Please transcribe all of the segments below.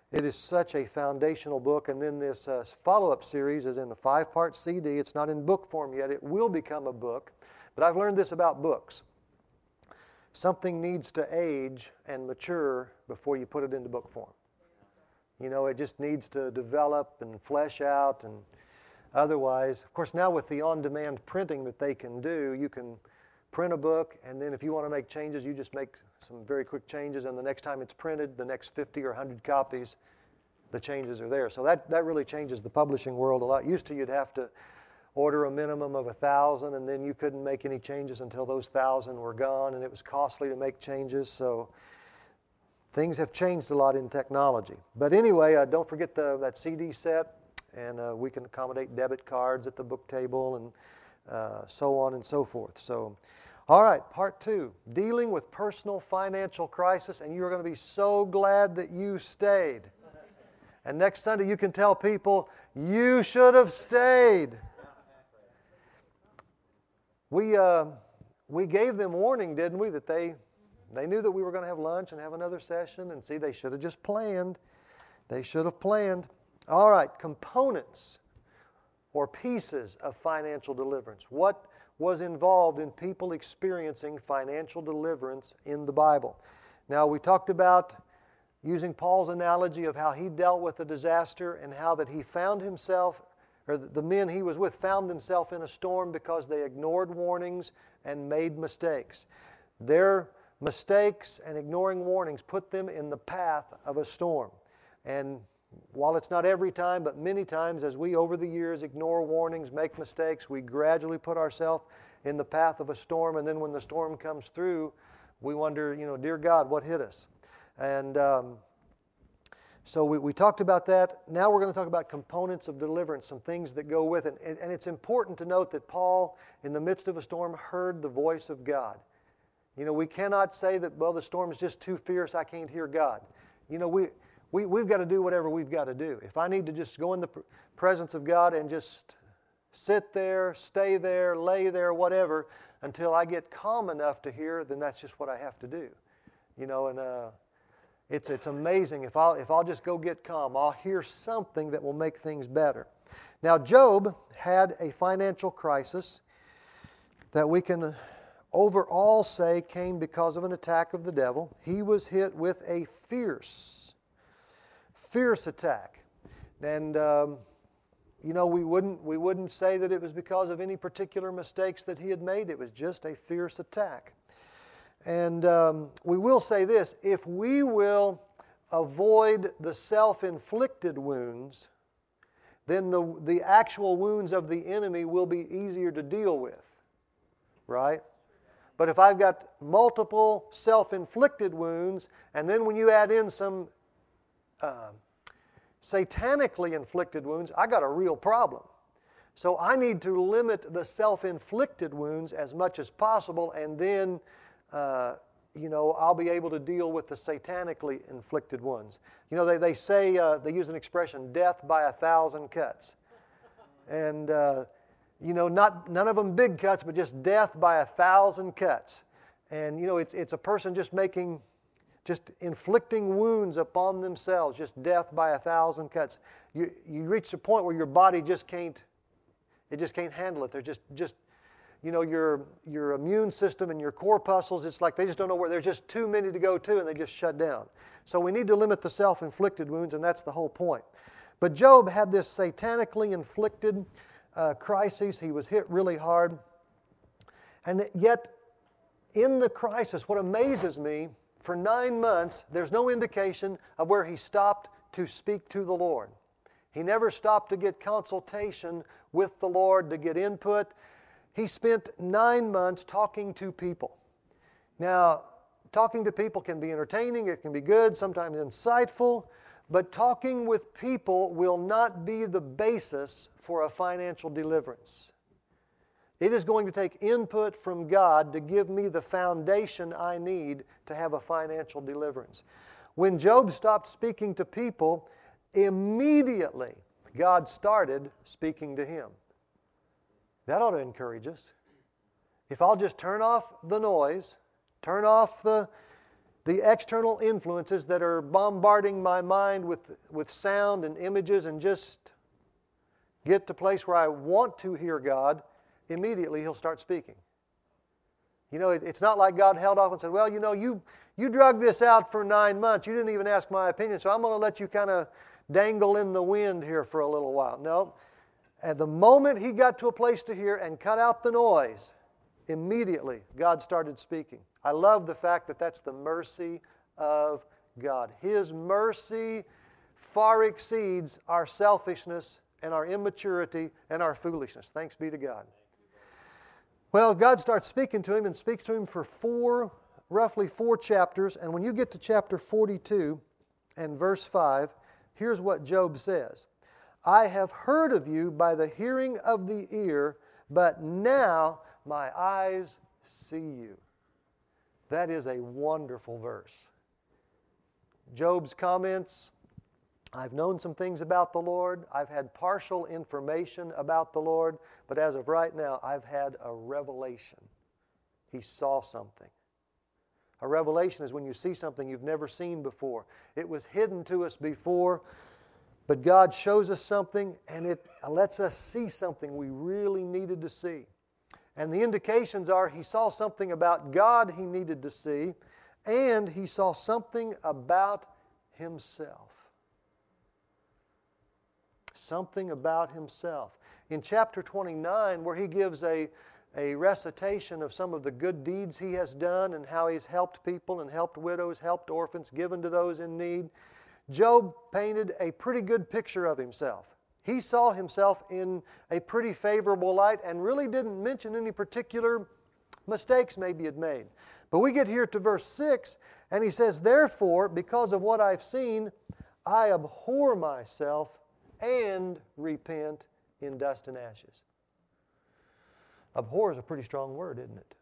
It is such a foundational book, and then this follow-up series is in a 5-part CD. It's not in book form yet. It will become a book. But I've learned this about books. Something needs to age and mature before you put it into book form. You know, it just needs to develop and flesh out, and otherwise, of course, now with the on-demand printing that they can do, you can print a book, and then if you want to make changes, you just make some very quick changes, and the next time it's printed, the next 50 or 100 copies, the changes are there. So that really changes the publishing world a lot. Used to, you'd have to order a minimum of 1,000, and then you couldn't make any changes until those 1,000 were gone, and it was costly to make changes. So things have changed a lot in technology. But anyway, don't forget that CD set, and we can accommodate debit cards at the book table, and so on and so forth. So, all right, part 2, dealing with personal financial crisis, and you're going to be so glad that you stayed. And next Sunday you can tell people, you should have stayed. We gave them warning, didn't we, that they knew that we were going to have lunch and have another session, and see, they should have just planned. They should have planned. All right, components or pieces of financial deliverance. What was involved in people experiencing financial deliverance in the Bible? Now, we talked about using Paul's analogy of how he dealt with a disaster and how that he found himself, or the men he was with found themselves in a storm because they ignored warnings and made mistakes. Their mistakes and ignoring warnings put them in the path of a storm. And while it's not every time, but many times as we over the years ignore warnings, make mistakes, we gradually put ourselves in the path of a storm, and then when the storm comes through, we wonder, dear God, what hit us? And so we talked about that. Now we're going to talk about components of deliverance, some things that go with it. And it's important to note that Paul, in the midst of a storm, heard the voice of God. We cannot say that, well, the storm is just too fierce, I can't hear God. We've got to do whatever we've got to do. If I need to just go in the presence of God and just sit there, stay there, lay there, whatever, until I get calm enough to hear, then that's just what I have to do. It's amazing. If I'll just go get calm, I'll hear something that will make things better. Now, Job had a financial crisis that we can overall say came because of an attack of the devil. He was hit with a fierce attack. And, we wouldn't say that it was because of any particular mistakes that he had made. It was just a fierce attack. And we will say this, if we will avoid the self-inflicted wounds, then the actual wounds of the enemy will be easier to deal with, right? But if I've got multiple self-inflicted wounds, and then when you add in some satanically inflicted wounds, I got a real problem. So I need to limit the self-inflicted wounds as much as possible, and then I'll be able to deal with the satanically inflicted ones. They say, they use an expression, death by 1,000 cuts. And, none of them big cuts, but just death by 1,000 cuts. And, it's a person just inflicting wounds upon themselves, just death by 1,000 cuts. You reach a point where your body just can't handle it. There's just your immune system and your corpuscles, it's like they just don't know where, there's just too many to go to, and they just shut down. So we need to limit the self-inflicted wounds, and that's the whole point. But Job had this satanically inflicted crisis. He was hit really hard. And yet, in the crisis, what amazes me, for 9 months, there's no indication of where he stopped to speak to the Lord. He never stopped to get consultation with the Lord, to get input. He spent 9 months talking to people. Now, talking to people can be entertaining, it can be good, sometimes insightful, but talking with people will not be the basis for a financial deliverance. It is going to take input from God to give me the foundation I need to have a financial deliverance. When Job stopped speaking to people, immediately God started speaking to him. That ought to encourage us. If I'll just turn off the noise, turn off the the external influences that are bombarding my mind with sound and images and just get to a place where I want to hear God, immediately He'll start speaking. You know, it's not like God held off and said, well, you know, you drug this out for 9 months. You didn't even ask my opinion, so I'm going to let you kind of dangle in the wind here for a little while. No. At the moment He got to a place to hear and cut out the noise, immediately God started speaking. I love the fact that that's the mercy of God. His mercy far exceeds our selfishness and our immaturity and our foolishness. Thanks be to God. Well, God starts speaking to him and speaks to him for roughly 4 chapters. And when you get to chapter 42 and verse 5, here's what Job says. I have heard of you by the hearing of the ear, but now my eyes see you. That is a wonderful verse. Job's comments, I've known some things about the Lord. I've had partial information about the Lord. But as of right now, I've had a revelation. He saw something. A revelation is when you see something you've never seen before. It was hidden to us before, but God shows us something and it lets us see something we really needed to see. And the indications are he saw something about God he needed to see, and he saw something about himself. Something about himself. In chapter 29, where he gives a recitation of some of the good deeds he has done and how he's helped people and helped widows, helped orphans, given to those in need, Job painted a pretty good picture of himself. He saw himself in a pretty favorable light and really didn't mention any particular mistakes maybe he had made. But we get here to verse 6, and he says, therefore, because of what I've seen, I abhor myself and repent in dust and ashes. Abhor is a pretty strong word, isn't it?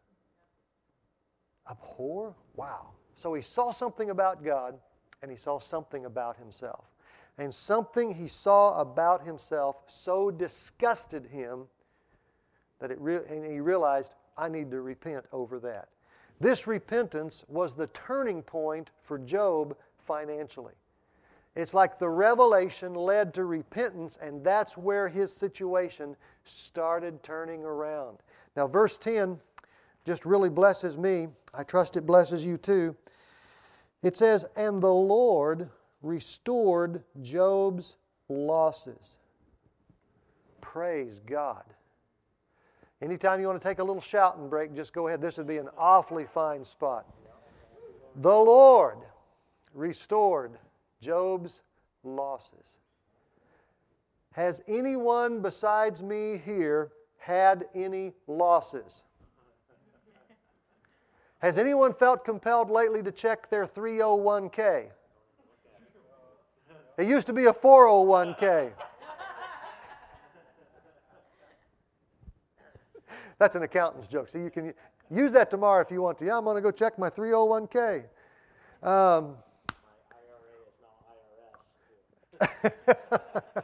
Abhor? Wow. So he saw something about God, and he saw something about himself. And something he saw about himself so disgusted him that he realized, I need to repent over that. This repentance was the turning point for Job financially. It's like the revelation led to repentance, and that's where his situation started turning around. Now, verse 10 just really blesses me. I trust it blesses you too. It says, and the Lord restored Job's losses. Praise God. Anytime you want to take a little shouting break, just go ahead. This would be an awfully fine spot. The Lord restored Job's losses. Has anyone besides me here had any losses? Has anyone felt compelled lately to check their 301k? It used to be a 401k. That's an accountant's joke. See, you can use that tomorrow if you want to. Yeah, I'm going to go check my 301k. My IRA is now IRS.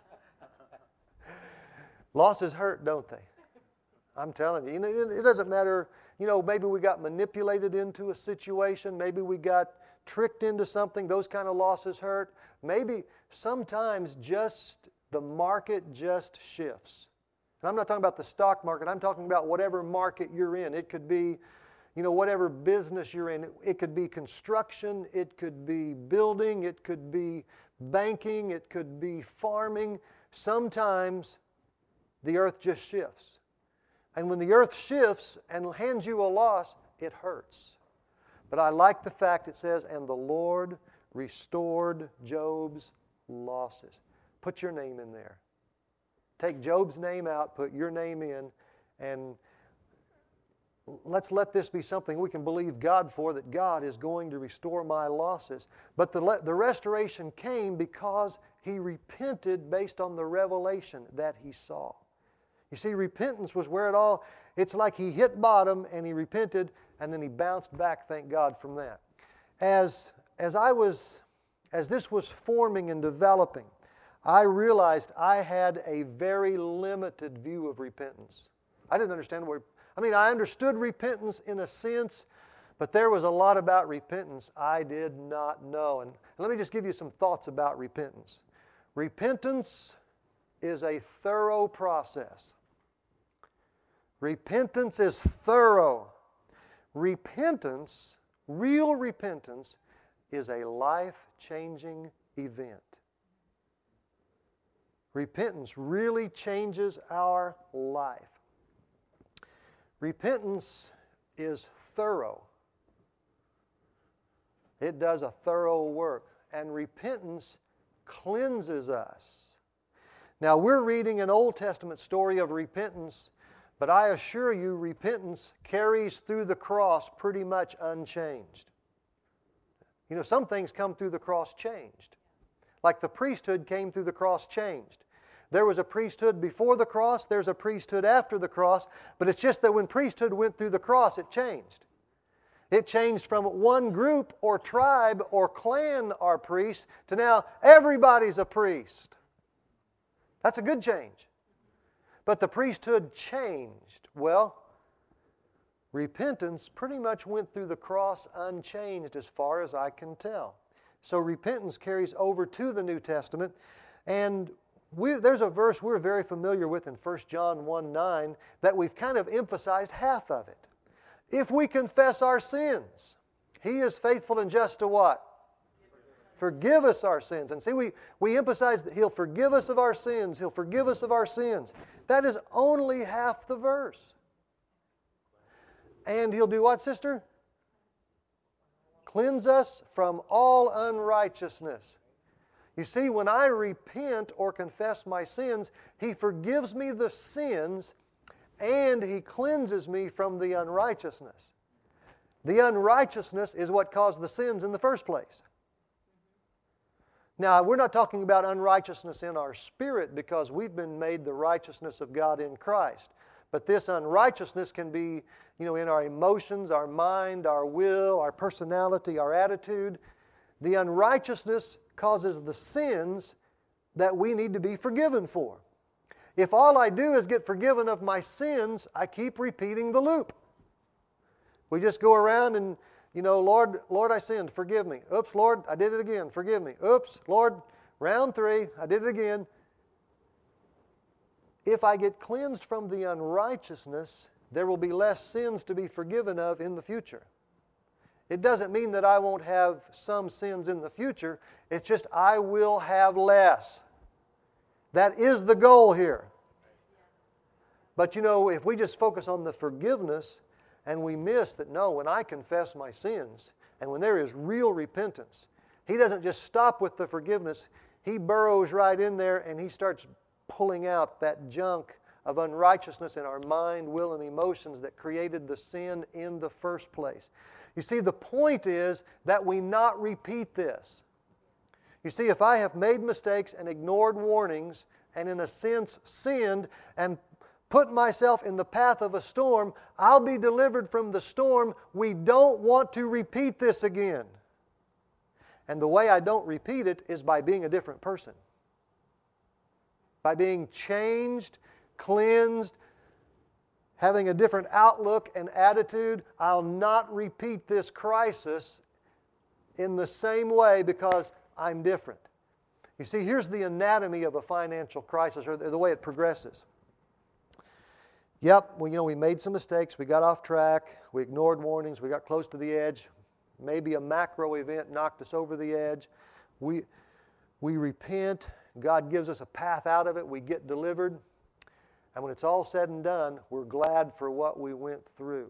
Losses hurt, don't they? I'm telling you. It doesn't matter. Maybe we got manipulated into a situation. Maybe we got tricked into something. Those kind of losses hurt. Maybe sometimes just the market just shifts. And I'm not talking about the stock market. I'm talking about whatever market you're in. It could be, whatever business you're in. It could be construction. It could be building. It could be banking. It could be farming. Sometimes the earth just shifts. And when the earth shifts and hands you a loss, it hurts. But I like the fact it says, and the Lord restored Job's losses. Put your name in there. Take Job's name out, put your name in, and let's let this be something we can believe God for, that God is going to restore my losses. But the restoration came because he repented based on the revelation that he saw. You see, repentance was where it's like he hit bottom and he repented and then he bounced back, thank God, from that. As this was forming and developing, I realized I had a very limited view of repentance. I didn't understand I understood repentance in a sense, But there was a lot about repentance I did not know. And let me just give you some thoughts about repentance. Repentance is a thorough process. Repentance is thorough. Repentance, real repentance, is a life-changing event. Repentance really changes our life. Repentance is thorough. It does a thorough work. And repentance cleanses us. Now, we're reading an Old Testament story of repentance, but I assure you, repentance carries through the cross pretty much unchanged. You know, some things come through the cross changed. Like the priesthood came through the cross changed. There was a priesthood before the cross, there's a priesthood after the cross, but it's just that when priesthood went through the cross, it changed. It changed from one group or tribe or clan are priests to now everybody's a priest. That's a good change. But the priesthood changed. Well, repentance pretty much went through the cross unchanged as far as I can tell. So repentance carries over to the New Testament. And there's a verse we're very familiar with in 1 John 1:9 that we've kind of emphasized half of it. If we confess our sins, He is faithful and just to what? Forgive us our sins. And see, we emphasize that He'll forgive us of our sins. He'll forgive us of our sins. That is only half the verse. And He'll do what, sister? Cleanse us from all unrighteousness. You see, when I repent or confess my sins, He forgives me the sins and He cleanses me from the unrighteousness. The unrighteousness is what caused the sins in the first place. Now, we're not talking about unrighteousness in our spirit because we've been made the righteousness of God in Christ. But this unrighteousness can be, in our emotions, our mind, our will, our personality, our attitude. The unrighteousness causes the sins that we need to be forgiven for. If all I do is get forgiven of my sins, I keep repeating the loop. We just go around and, Lord, I sinned, forgive me. Oops, Lord, I did it again, forgive me. Oops, Lord, round 3, I did it again. If I get cleansed from the unrighteousness, there will be less sins to be forgiven of in the future. It doesn't mean that I won't have some sins in the future. It's just I will have less. That is the goal here. But if we just focus on the forgiveness and we miss that, no, when I confess my sins and when there is real repentance, He doesn't just stop with the forgiveness. He burrows right in there and He starts pulling out that junk of unrighteousness in our mind, will, and emotions that created the sin in the first place. You see, the point is that we not repeat this. You see, if I have made mistakes and ignored warnings and in a sense sinned and put myself in the path of a storm, I'll be delivered from the storm. We don't want to repeat this again. And the way I don't repeat it is by being a different person. By being changed, cleansed, having a different outlook and attitude. I'll not repeat this crisis in the same way because I'm different. You see, here's the anatomy of a financial crisis, or the way it progresses. Yep, we made some mistakes, we got off track, we ignored warnings, we got close to the edge. Maybe a macro event knocked us over the edge. We repent, God gives us a path out of it, we get delivered. And when it's all said and done, we're glad for what we went through.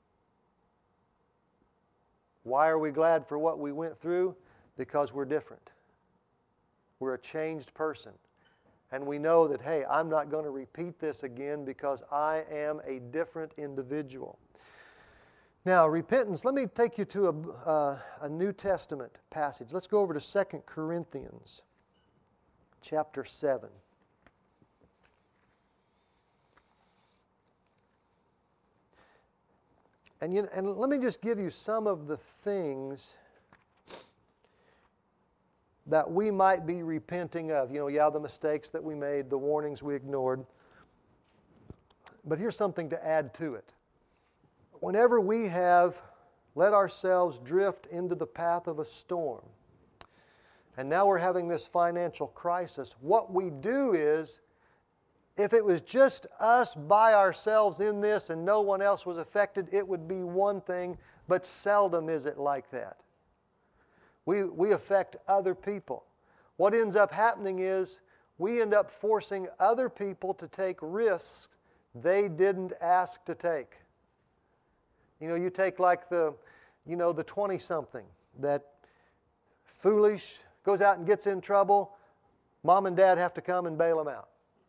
Why are we glad for what we went through? Because we're different. We're a changed person. And we know that, hey, I'm not going to repeat this again because I am a different individual. Now, repentance, let me take you to a New Testament passage. Let's go over to 2 Corinthians chapter 7. And let me just give you some of the things that we might be repenting of. The mistakes that we made, the warnings we ignored. But here's something to add to it. Whenever we have let ourselves drift into the path of a storm. And now we're having this financial crisis. What we do is, if it was just us by ourselves in this and no one else was affected, it would be one thing, but seldom is it like that. We affect other people. What ends up happening is we end up forcing other people to take risks they didn't ask to take. You know, you take like the 20-something that foolish, goes out and gets in trouble, mom and dad have to come and bail him out.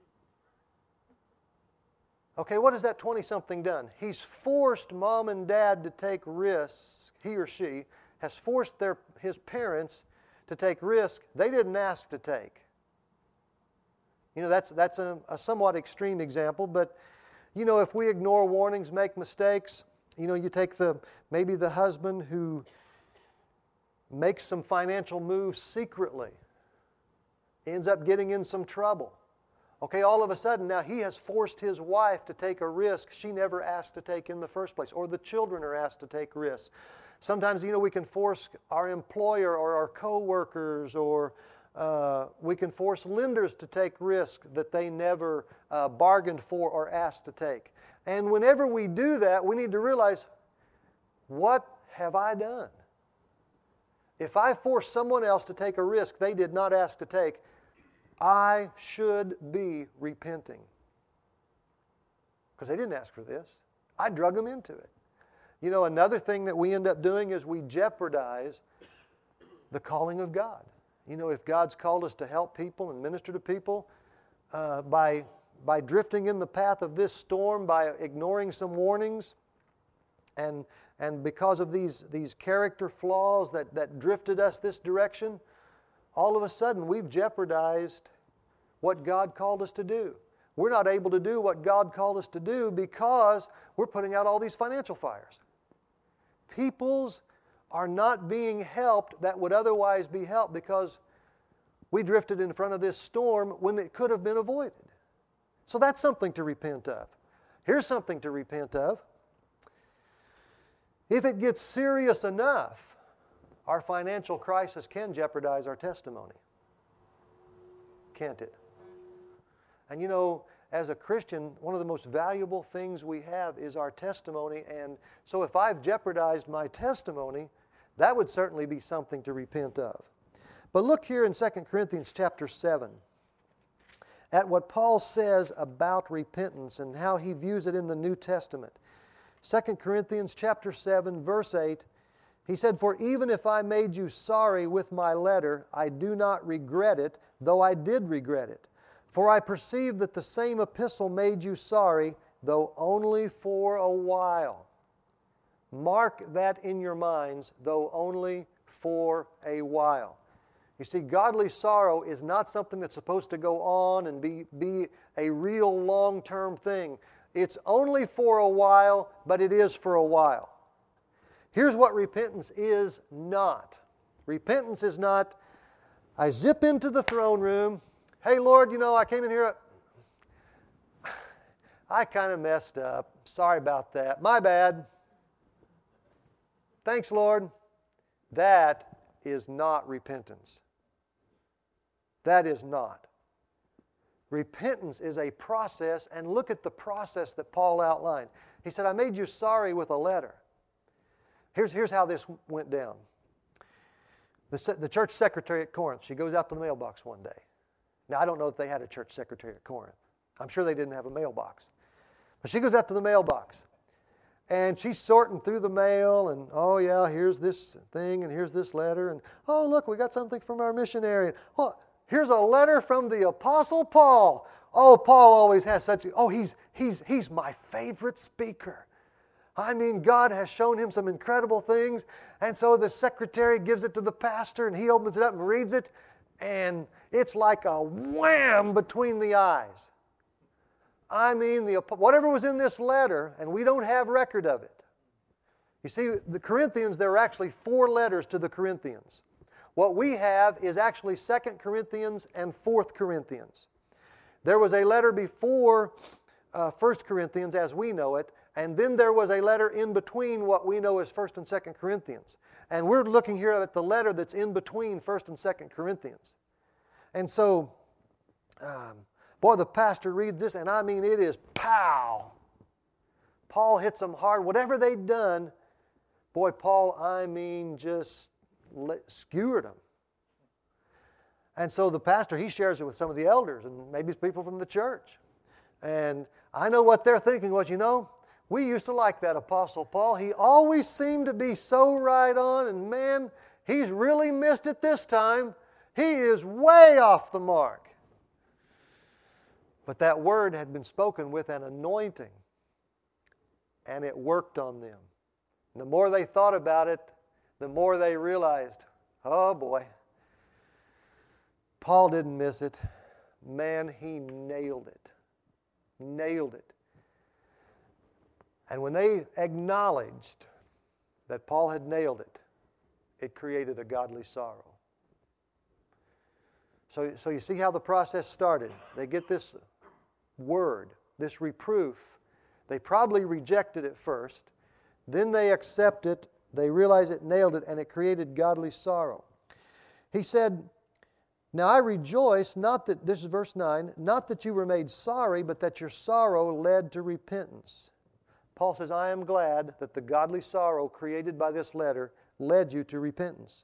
Okay, what has that 20-something done? He's forced mom and dad to take risks, he or she has forced his parents to take risks they didn't ask to take. You know, that's a somewhat extreme example, but, you know, if we ignore warnings, make mistakes, you know, you take maybe the husband who makes some financial moves secretly, ends up getting in some trouble. Okay, all of a sudden now he has forced his wife to take a risk she never asked to take in the first place, or the children are asked to take risks. Sometimes, you know, we can force our employer or our co-workers, or we can force lenders to take risks that they never bargained for or asked to take. And whenever we do that, we need to realize, what have I done? If I force someone else to take a risk they did not ask to take, I should be repenting. Because they didn't ask for this. I drug them into it. You know, another thing that we end up doing is we jeopardize the calling of God. You know, if God's called us to help people and minister to people, by drifting in the path of this storm, by ignoring some warnings, and because of these character flaws that drifted us this direction, all of a sudden we've jeopardized what God called us to do. We're not able to do what God called us to do because we're putting out all these financial fires. Peoples are not being helped that would otherwise be helped because we drifted in front of this storm when it could have been avoided. So that's something to repent of. Here's something to repent of. If it gets serious enough, our financial crisis can jeopardize our testimony. Can't it? And you know, as a Christian, one of the most valuable things we have is our testimony. And so if I've jeopardized my testimony, that would certainly be something to repent of. But look here in 2 Corinthians chapter 7 at what Paul says about repentance and how he views it in the New Testament. 2 Corinthians chapter 7, verse 8, he said, "For even if I made you sorry with my letter, I do not regret it, though I did regret it. For I perceive that the same epistle made you sorry, though only for a while." Mark that in your minds, though only for a while. You see, godly sorrow is not something that's supposed to go on and be a real long-term thing. It's only for a while, but it is for a while. Here's what repentance is not. Repentance is not, I zip into the throne room, hey, Lord, you know, I came in here, I kind of messed up. Sorry about that. My bad. Thanks, Lord. That is not repentance. That is not. Repentance is a process, and look at the process that Paul outlined. He said, I made you sorry with a letter. Here's how this went down. The church secretary at Corinth, she goes out to the mailbox one day. Now, I don't know if they had a church secretary at Corinth. I'm sure they didn't have a mailbox. But she goes out to the mailbox, and she's sorting through the mail, and, oh, yeah, here's this thing, and here's this letter, and, oh, look, we got something from our missionary. Oh, here's a letter from the Apostle Paul. Oh, Paul always has such, he's my favorite speaker. I mean, God has shown him some incredible things, and so the secretary gives it to the pastor, and he opens it up and reads it, and it's like a wham between the eyes. I mean, whatever was in this letter, and we don't have record of it. You see, the Corinthians, there were actually 4 letters to the Corinthians. What we have is actually 2 Corinthians and 4 Corinthians. There was a letter before 1 Corinthians as we know it, And then there was a letter in between what we know as 1st and 2nd Corinthians. And we're looking here at the letter that's in between 1st and 2nd Corinthians. And so, boy, the pastor reads this, and I mean, it is pow. Paul hits them hard. Whatever they'd done, boy, Paul, I mean, just skewered them. And so the pastor, he shares it with some of the elders and maybe people from the church. And I know what they're thinking was, we used to like that Apostle Paul. He always seemed to be so right on, and man, he's really missed it this time. He is way off the mark. But that word had been spoken with an anointing, and it worked on them. And the more they thought about it, the more they realized, oh boy, Paul didn't miss it. Man, he nailed it. Nailed it. And when they acknowledged that Paul had nailed it, it created a godly sorrow. So you see how the process started. They get this word, this reproof. They probably rejected it first. Then they accept it. They realize it nailed it, and it created godly sorrow. He said, now I rejoice, not that, this is verse 9, not that you were made sorry, but that your sorrow led to repentance. Paul says, I am glad that the godly sorrow created by this letter led you to repentance.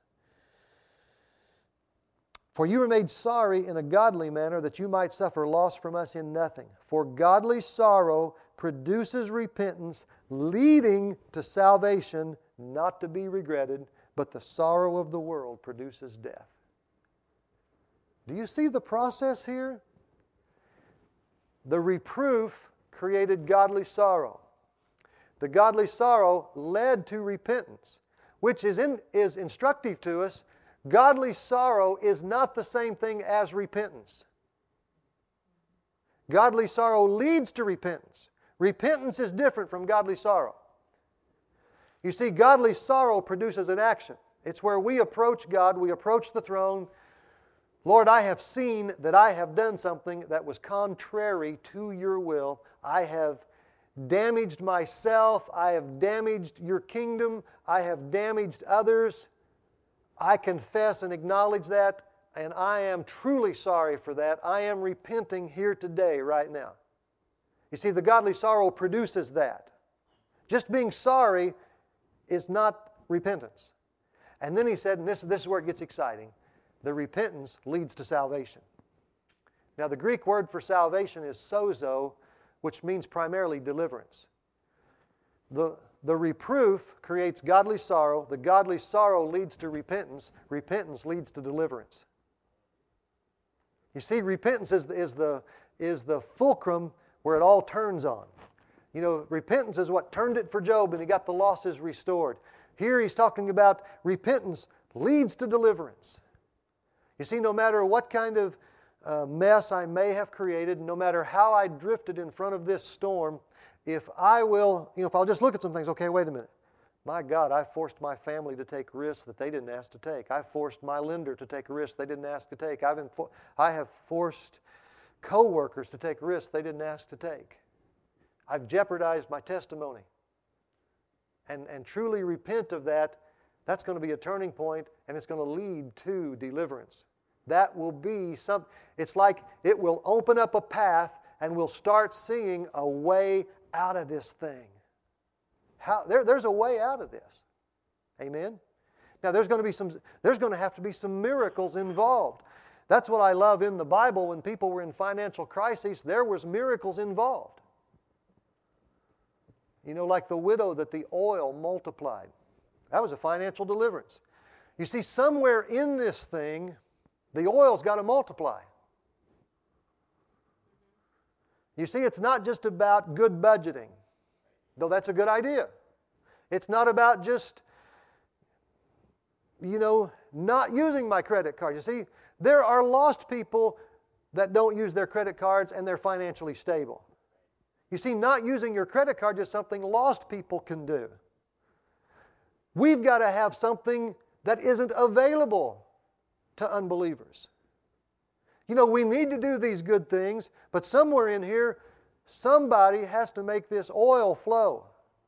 For you were made sorry in a godly manner, that you might suffer loss from us in nothing. For godly sorrow produces repentance, leading to salvation, not to be regretted, but the sorrow of the world produces death. Do you see the process here? The reproof created godly sorrow. The godly sorrow led to repentance, which is instructive to us. Godly sorrow is not the same thing as repentance. Godly sorrow leads to repentance. Repentance is different from godly sorrow. You see, godly sorrow produces an action. It's where we approach God, we approach the throne. Lord, I have seen that I have done something that was contrary to your will. I have damaged myself. I have damaged your kingdom. I have damaged others. I confess and acknowledge that, and I am truly sorry for that. I am repenting here today, right now. You see, the godly sorrow produces that. Just being sorry is not repentance. And then he said, and this is where it gets exciting, the repentance leads to salvation. Now, the Greek word for salvation is sozo, which means primarily deliverance. The reproof creates godly sorrow. The godly sorrow leads to repentance. Repentance leads to deliverance. You see, repentance is the fulcrum where it all turns on. Repentance is what turned it for Job, and he got the losses restored. Here he's talking about repentance leads to deliverance. You see, no matter what kind of mess I may have created, no matter how I drifted in front of this storm, if I'll just look at some things, okay, wait a minute. My God, I forced my family to take risks that they didn't ask to take. I forced my lender to take risks they didn't ask to take. I have forced co-workers to take risks they didn't ask to take. I've jeopardized my testimony. And truly repent of that. That's going to be a turning point, and it's going to lead to deliverance. That will be it's like it will open up a path, and we'll start seeing a way out of this thing. There's a way out of this. Amen? Now, there's going to have to be some miracles involved. That's what I love in the Bible. When people were in financial crises, there was miracles involved. Like the widow that the oil multiplied. That was a financial deliverance. You see, somewhere in this thing, the oil's got to multiply. You see, it's not just about good budgeting, though that's a good idea. It's not about just, not using my credit card. You see, there are lost people that don't use their credit cards and they're financially stable. You see, not using your credit card is something lost people can do. We've got to have something that isn't available to unbelievers. We need to do these good things, but somewhere in here, Somebody has to make this oil flow.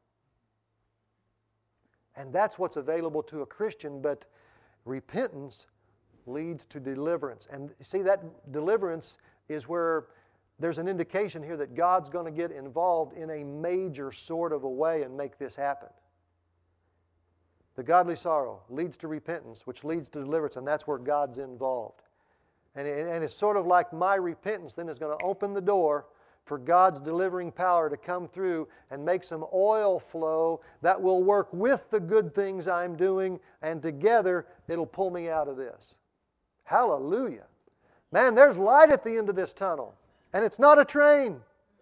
And that's what's available to a Christian, but repentance leads to deliverance. And see, that deliverance is where there's an indication here that God's going to get involved in a major sort of a way and make this happen. The godly sorrow leads to repentance, which leads to deliverance, and that's where God's involved. And it's sort of like my repentance then is going to open the door for God's delivering power to come through and make some oil flow that will work with the good things I'm doing, and together it'll pull me out of this. Hallelujah. Man, there's light at the end of this tunnel, and it's not a train.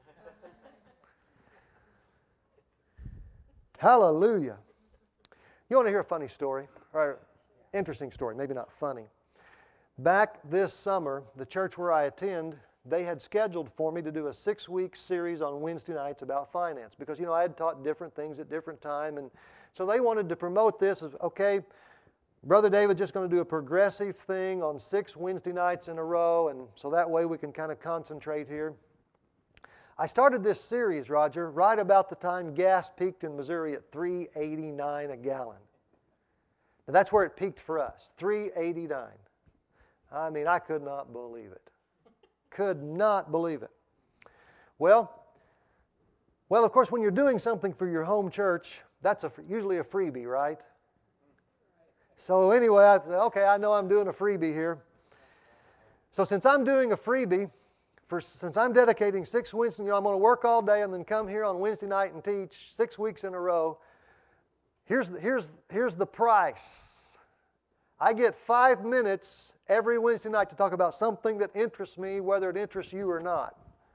Hallelujah. You want to hear a funny story? Or interesting story, maybe not funny. Back this summer, the church where I attend, they had scheduled for me to do a 6-week series on Wednesday nights about finance because, I had taught different things at different times. And so they wanted to promote this as, okay, Brother David just going to do a progressive thing on 6 Wednesday nights in a row, and so that way we can kind of concentrate here. I started this series, Roger, right about the time gas peaked in Missouri at $3.89 a gallon. Now that's where it peaked for us, $3.89. I mean, I could not believe it. Could not believe it. Well, of course, when you're doing something for your home church, that's usually a freebie, right? So anyway, I said, okay, I know I'm doing a freebie here. So since I'm doing a freebie, since I'm dedicating 6 Wednesdays, I'm going to work all day and then come here on Wednesday night and teach 6 weeks in a row. Here's the price. I get 5 minutes every Wednesday night to talk about something that interests me, whether it interests you or not.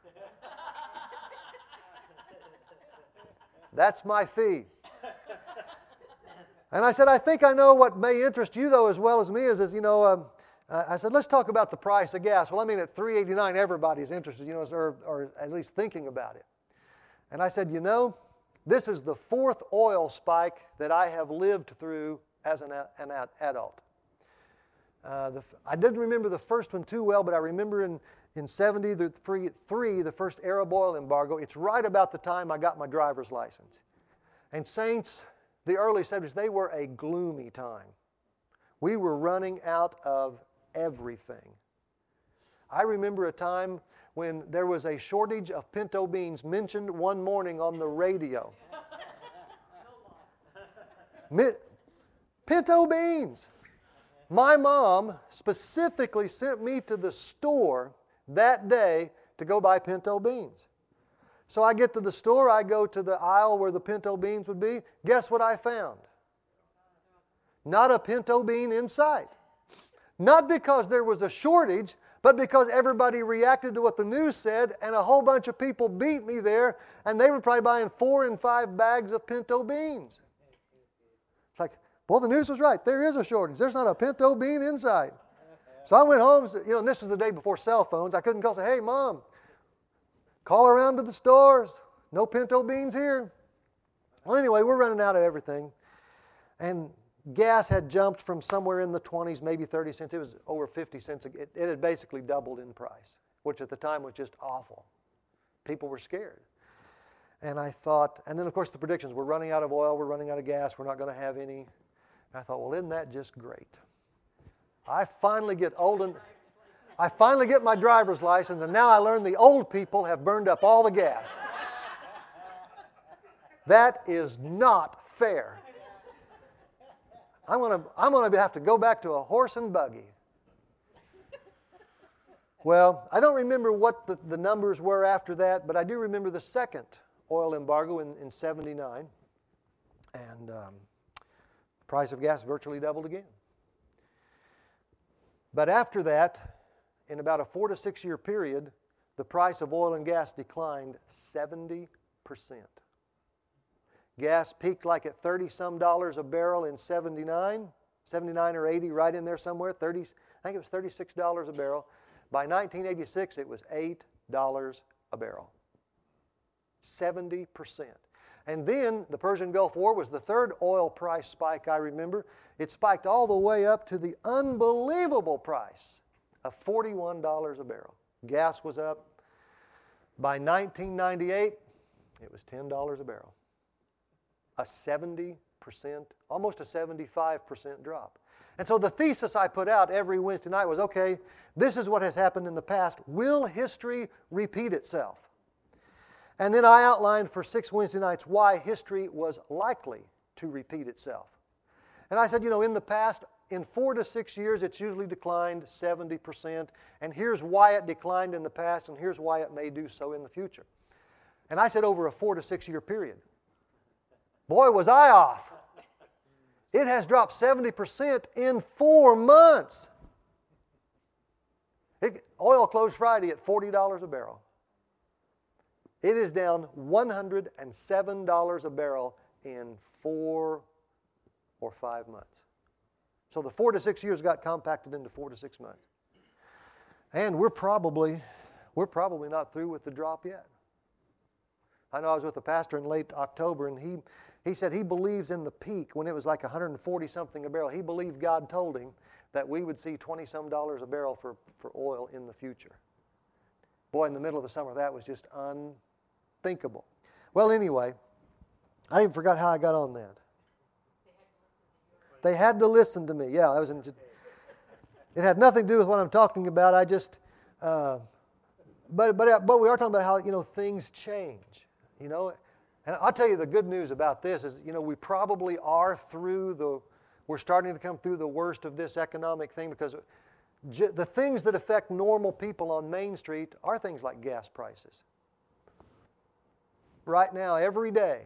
That's my fee. And I said, I think I know what may interest you, though, as well as me, I said, let's talk about the price of gas. Well, at $3.89, everybody's interested, or at least thinking about it. And I said, this is the 4th oil spike that I have lived through as an adult. I didn't remember the first one too well, but I remember in 73, the first Arab oil embargo. It's right about the time I got my driver's license. And saints, the early 70s, they were a gloomy time. We were running out of everything. I remember a time when there was a shortage of pinto beans mentioned one morning on the radio. Pinto beans! My mom specifically sent me to the store that day to go buy pinto beans. So I get to the store, I go to the aisle where the pinto beans would be. Guess what I found? Not a pinto bean in sight. Not because there was a shortage, but because everybody reacted to what the news said, and a whole bunch of people beat me there, and they were probably buying 4 and 5 bags of pinto beans. It's like, well, the news was right. There is a shortage. There's not a pinto bean in sight. So I went home, and this was the day before cell phones. I couldn't call and say, hey, Mom, call around to the stores. No pinto beans here. Well, anyway, we're running out of everything. And gas had jumped from somewhere in the 20s, maybe 30 cents. It was over 50 cents. It had basically doubled in price, which at the time was just awful. People were scared. And I thought, and then of course the predictions, we're running out of oil, we're running out of gas, we're not going to have any. And I thought, well, isn't that just great? I finally get my driver's license, and now I learn the old people have burned up all the gas. That is not fair. I'm going to have to go back to a horse and buggy. Well, I don't remember what the numbers were after that, but I do remember the second oil embargo in 79. And the price of gas virtually doubled again. But after that, in about a 4 to 6 year period, the price of oil and gas declined 70%. Gas peaked like at $30-some a barrel in 79 or 80, right in there somewhere. I think it was $36 a barrel. By 1986, it was $8 a barrel. 70%. And then the Persian Gulf War was the third oil price spike I remember. It spiked all the way up to the unbelievable price of $41 a barrel. Gas was up By 1998, it was $10 a barrel. A 70%, almost a 75% drop. And so the thesis I put out every Wednesday night was, okay, this is what has happened in the past. Will history repeat itself? And then I outlined for 6 Wednesday nights why history was likely to repeat itself. And I said, in the past, in 4 to 6 years, it's usually declined 70%. And here's why it declined in the past, and here's why it may do so in the future. And I said over a 4 to 6 year period. Boy, was I off. It has dropped 70% in 4 months. Oil closed Friday at $40 a barrel. It is down $107 a barrel in 4 or 5 months. So the 4 to 6 years got compacted into 4 to 6 months. And we're probably not through with the drop yet. I know I was with a pastor in late October, and he said he believes in the peak when it was like 140-something a barrel. He believed God told him that we would see $20-some a barrel for oil in the future. Boy, in the middle of the summer, that was just unthinkable. Well, anyway, I even forgot how I got on that. They had to listen to me. Yeah, it had nothing to do with what I'm talking about. But we are talking about how things change. And I'll tell you the good news about this is we probably are we're starting to come through the worst of this economic thing, because the things that affect normal people on Main Street are things like gas prices. Right now, every day,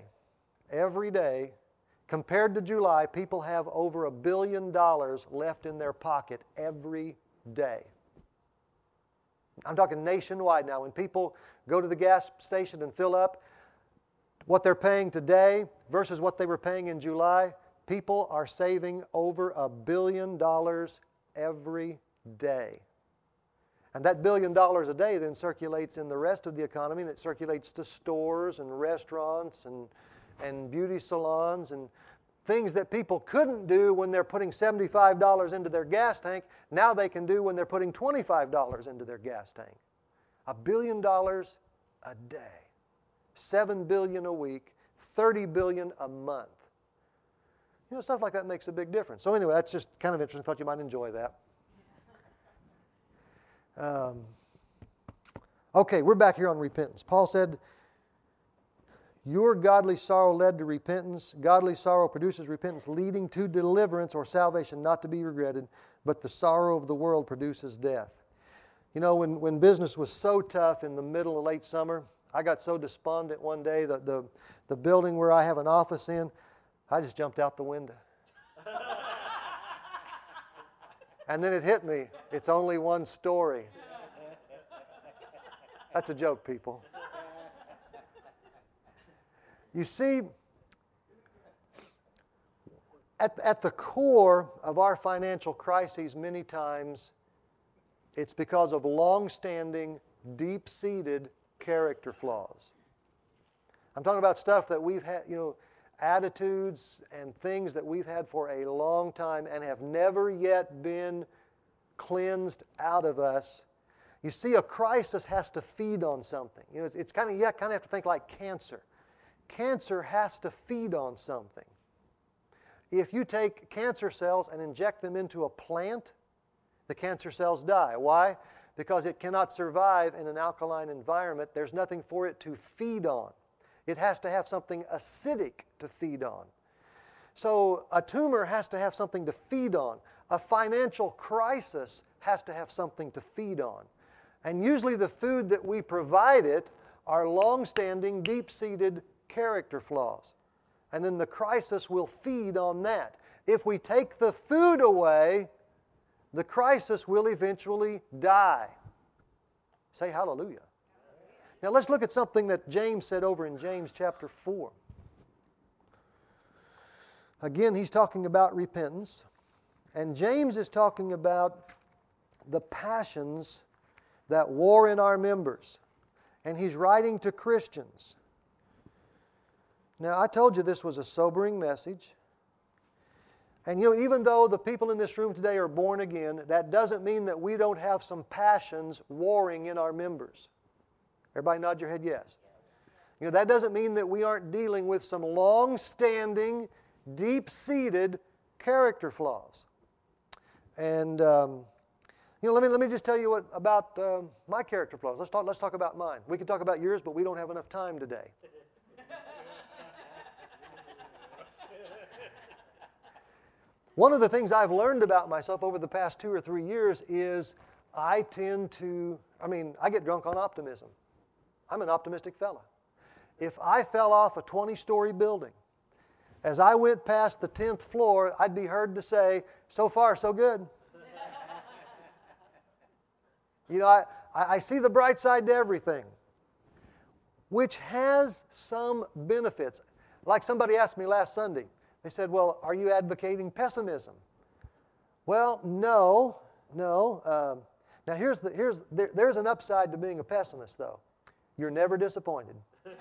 compared to July, people have over $1 billion left in their pocket every day. I'm talking nationwide now. When people go to the gas station and fill up, what they're paying today versus what they were paying in July, people are saving over $1 billion every day. And that $1 billion a day then circulates in the rest of the economy, and it circulates to stores and restaurants and beauty salons and things that people couldn't do when they're putting $75 into their gas tank. Now they can do when they're putting $25 into their gas tank. $1 billion a day. $7 billion a week. $30 billion a month. Stuff like that makes a big difference. So anyway, that's just kind of interesting. Thought you might enjoy that. Okay, we're back here on repentance. Paul said, your godly sorrow led to repentance. Godly sorrow produces repentance, leading to deliverance or salvation, not to be regretted. But the sorrow of the world produces death. When business was so tough in the middle of late summer, I got so despondent one day that the building where I have an office in, I just jumped out the window. And then it hit me. It's only one story. That's a joke, people. You see, at the core of our financial crises, many times, it's because of long-standing, deep-seated character flaws. I'm talking about stuff that we've had, attitudes and things that we've had for a long time and have never yet been cleansed out of us. You see, a crisis has to feed on something. It's kind of have to think like cancer. Cancer has to feed on something. If you take cancer cells and inject them into a plant, the cancer cells die. Why? Because it cannot survive in an alkaline environment. There's nothing for it to feed on. It has to have something acidic to feed on. So a tumor has to have something to feed on. A financial crisis has to have something to feed on. And usually the food that we provide it are long-standing, deep-seated character flaws. And then the crisis will feed on that. If we take the food away, the crisis will eventually die. Say hallelujah. Now let's look at something that James said over in James chapter 4. Again, he's talking about repentance. And James is talking about the passions that war in our members. And he's writing to Christians. Now, I told you this was a sobering message. And even though the people in this room today are born again, that doesn't mean that we don't have some passions warring in our members. Everybody nod your head yes. You know, that doesn't mean that we aren't dealing with some long-standing, deep-seated character flaws. And let me just tell you about my character flaws. Let's talk about mine. We can talk about yours, but we don't have enough time today. One of the things I've learned about myself over the past 2 or 3 years is I get drunk on optimism. I'm an optimistic fella. If I fell off a 20-story building, as I went past the 10th floor, I'd be heard to say, "So far, so good." You know, I see the bright side to everything, which has some benefits. Like somebody asked me last Sunday, they said, "Well, are you advocating pessimism?" Well, no. Now there's an upside to being a pessimist, though. You're never disappointed.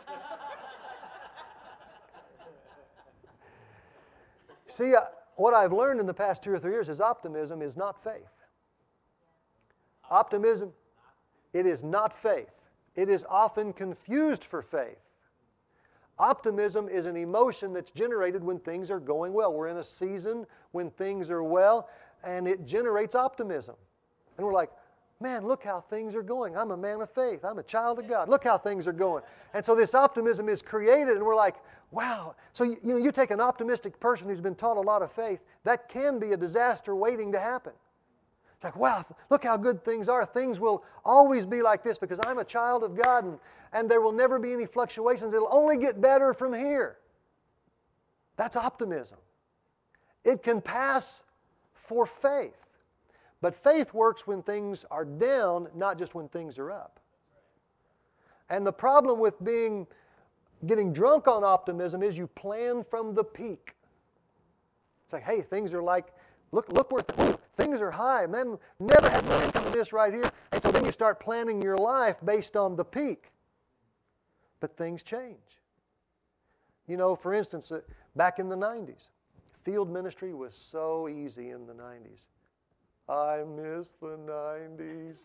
See, what I've learned in the past 2 or 3 years is optimism is not faith. Optimism, it is not faith. It is often confused for faith. Optimism is an emotion that's generated when things are going well. We're in a season when things are well, and it generates optimism. And we're like, "Man, look how things are going. I'm a man of faith. I'm a child of God. Look how things are going." And so this optimism is created, and we're like, wow. So you take an optimistic person who's been taught a lot of faith, that can be a disaster waiting to happen. It's like, wow, look how good things are. Things will always be like this because I'm a child of God, and there will never be any fluctuations. It'll only get better from here. That's optimism. It can pass for faith. But faith works when things are down, not just when things are up. And the problem with getting drunk on optimism is you plan from the peak. It's like, hey, things are like, look where things are high. Man, never had money come to this right here. And so then you start planning your life based on the peak. But things change. You know, for instance, back in the 90s, field ministry was so easy in the 90s. I miss the 90s.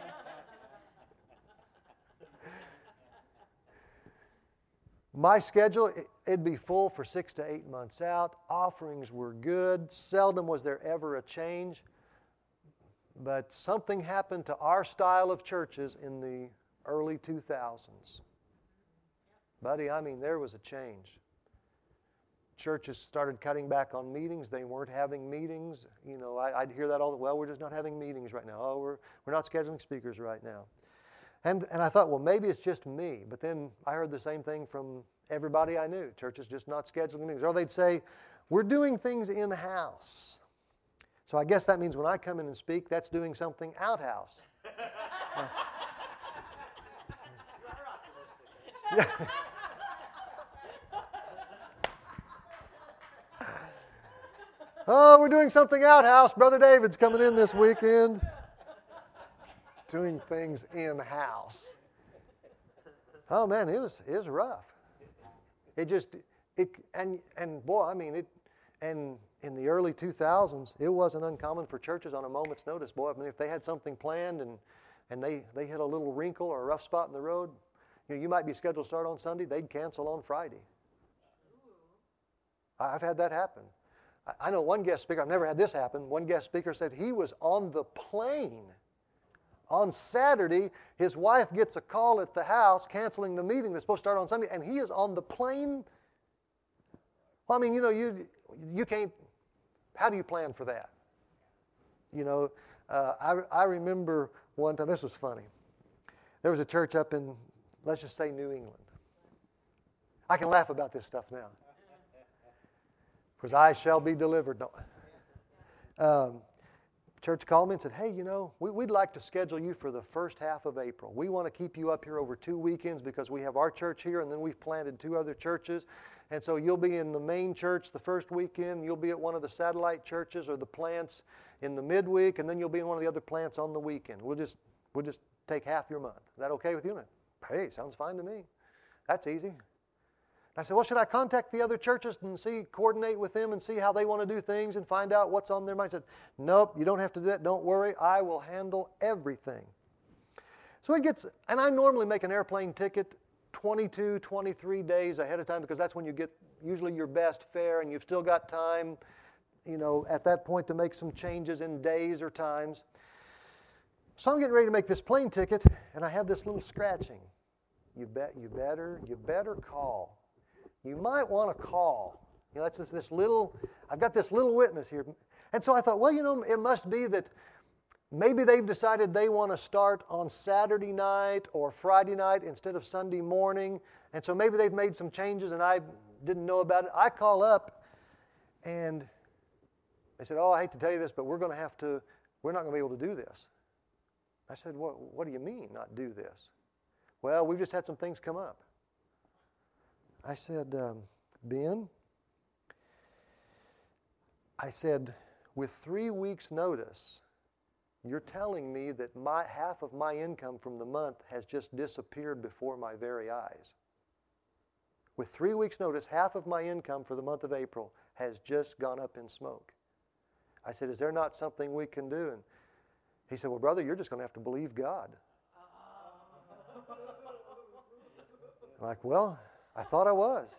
My schedule, it'd be full for 6 to 8 months out. Offerings were good. Seldom was there ever a change. But something happened to our style of churches in the early 2000s. Buddy, there was a change. Churches started cutting back on meetings. They weren't having meetings. You know, I'd hear that we're just not having meetings right now. Oh, we're not scheduling speakers right now. And I thought, well, maybe it's just me. But then I heard the same thing from everybody I knew. Churches just not scheduling meetings. Or they'd say, we're doing things in-house. So I guess that means when I come in and speak, that's doing something out-house. Yeah. Oh, we're doing something outhouse. Brother David's coming in this weekend. Doing things in-house. Oh man, it was rough. And in the early 2000s, it wasn't uncommon for churches on a moment's notice. Boy, if they had something planned and they hit a little wrinkle or a rough spot in the road, you might be scheduled to start on Sunday, they'd cancel on Friday. I've had that happen. I know one guest speaker, I've never had this happen, one guest speaker said he was on the plane on Saturday. His wife gets a call at the house canceling the meeting that's supposed to start on Sunday, and he is on the plane. Well, you can't, how do you plan for that? I remember one time, this was funny. There was a church up in, let's just say, New England. I can laugh about this stuff now. Because I shall be delivered. No. Church called me and said, hey, we'd like to schedule you for the first half of April. We want to keep you up here over 2 weekends because we have our church here and then we've planted 2 other churches. And so you'll be in the main church the first weekend. You'll be at one of the satellite churches or the plants in the midweek, and then you'll be in one of the other plants on the weekend. We'll just take half your month. Is that okay with you? Hey, sounds fine to me. That's easy. I said, well, should I contact the other churches and coordinate with them and see how they want to do things and find out what's on their mind? I said, nope, you don't have to do that. Don't worry. I will handle everything. So it gets, and I normally make an airplane ticket 22, 23 days ahead of time because that's when you get usually your best fare and you've still got time, at that point to make some changes in days or times. So I'm getting ready to make this plane ticket, and I have this little scratching. You better call. You might want to call. That's this little, I've got this little witness here. And so I thought, well, it must be that maybe they've decided they want to start on Saturday night or Friday night instead of Sunday morning. And so maybe they've made some changes and I didn't know about it. I call up and they said, oh, I hate to tell you this, but we're not going to be able to do this. I said, what do you mean, not do this? Well, we've just had some things come up. I said, Ben, I said, with 3 weeks' notice, you're telling me that half of my income from the month has just disappeared before my very eyes. With 3 weeks' notice, half of my income for the month of April has just gone up in smoke. I said, is there not something we can do? And he said, well, brother, you're just going to have to believe God. I'm like, well, I thought I was.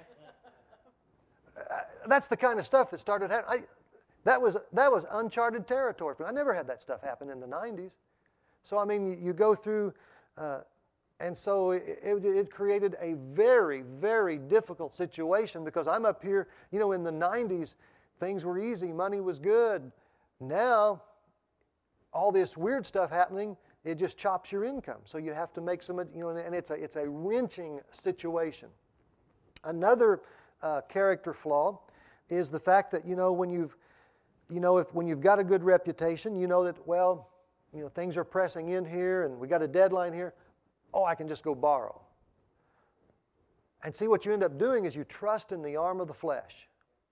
That's the kind of stuff that started happening. That was uncharted territory for me. I never had that stuff happen in the 90s. So, I mean, you go through, and so it created a very, very difficult situation because I'm up here, in the 90s, things were easy, money was good. Now, all this weird stuff happening, it just chops your income. So you have to make some, and it's a wrenching situation. Another character flaw is the fact that, when you've got a good reputation, you know that, well, things are pressing in here and we got a deadline here. Oh, I can just go borrow. And see, what you end up doing is you trust in the arm of the flesh.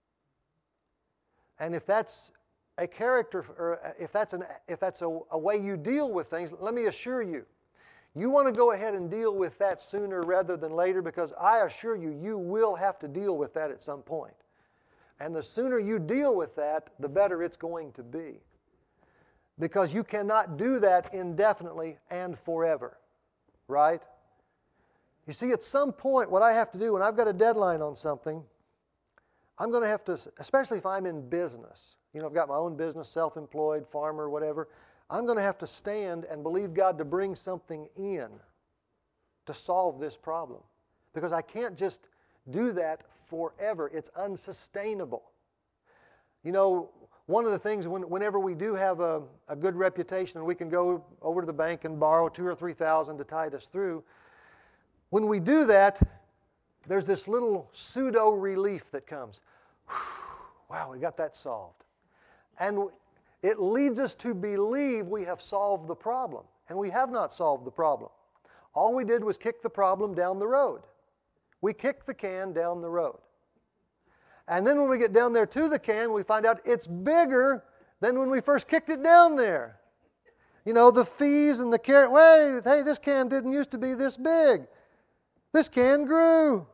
And if that's a character, or if that's a way you deal with things, let me assure you, you want to go ahead and deal with that sooner rather than later, because I assure you, you will have to deal with that at some point. And the sooner you deal with that, the better it's going to be. Because you cannot do that indefinitely and forever, right? You see, at some point, what I have to do when I've got a deadline on something, I'm going to have to, especially if I'm in business, I've got my own business, self-employed, farmer, whatever, I'm going to have to stand and believe God to bring something in to solve this problem. Because I can't just do that forever. It's unsustainable. One of the things, whenever we do have a good reputation and we can go over to the bank and borrow $2,000 or $3,000 to tide us through, when we do that, there's this little pseudo relief that comes. Wow, we got that solved. And it leads us to believe we have solved the problem. And we have not solved the problem. All we did was kick the problem down the road. We kicked the can down the road. And then when we get down there to the can, we find out it's bigger than when we first kicked it down there. The fees and the carrot. Wait, hey, this can didn't used to be this big. This can grew.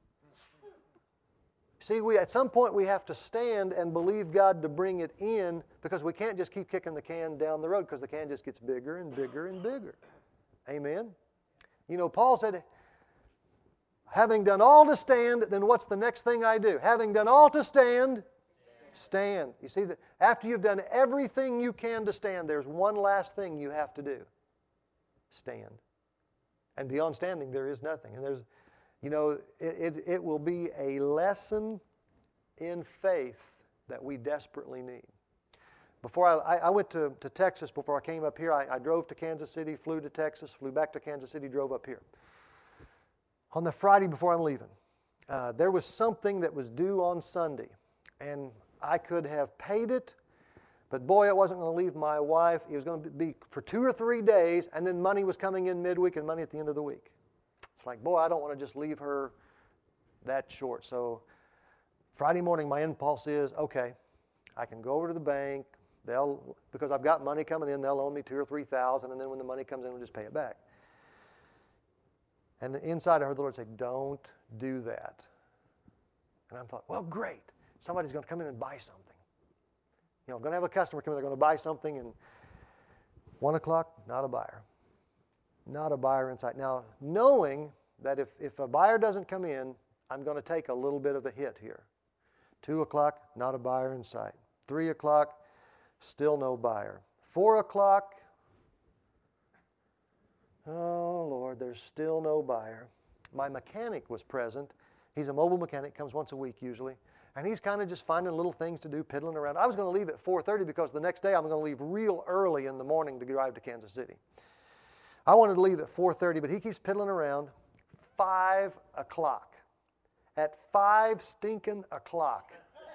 See, at some point we have to stand and believe God to bring it in, because we can't just keep kicking the can down the road, because the can just gets bigger and bigger and bigger. Amen? Paul said, having done all to stand, then what's the next thing I do? Having done all to stand, stand. You see, that after you've done everything you can to stand, there's one last thing you have to do. Stand. And beyond standing, there is nothing. And there's, it will be a lesson in faith that we desperately need. Before I went to Texas before I came up here. I drove to Kansas City, flew to Texas, flew back to Kansas City, drove up here. On the Friday before I'm leaving, there was something that was due on Sunday, and I could have paid it, but boy, it wasn't going to leave my wife. It was going to be for 2 or 3 days, and then money was coming in midweek and money at the end of the week. It's like, boy, I don't want to just leave her that short. So Friday morning, my impulse is, okay, I can go over to the bank. Because I've got money coming in, they'll loan me $2,000 or $3,000, and then when the money comes in, we'll just pay it back. And inside I heard the Lord say, don't do that. And I thought, well, great. Somebody's going to come in and buy something. I'm going to have a customer come in, they're going to buy something, and 1 o'clock, not a buyer. not a buyer in sight. Now, knowing that if a buyer doesn't come in, I'm going to take a little bit of a hit here. 2 o'clock, not a buyer in sight. 3 o'clock, still no buyer. 4 o'clock, oh Lord, there's still no buyer. My mechanic was present. He's a mobile mechanic, comes once a week usually. And he's kind of just finding little things to do, piddling around. I was going to leave at 4:30 because the next day I'm going to leave real early in the morning to drive to Kansas City. I wanted to leave at 4:30, but he keeps piddling around. 5 o'clock. At 5 stinking o'clock,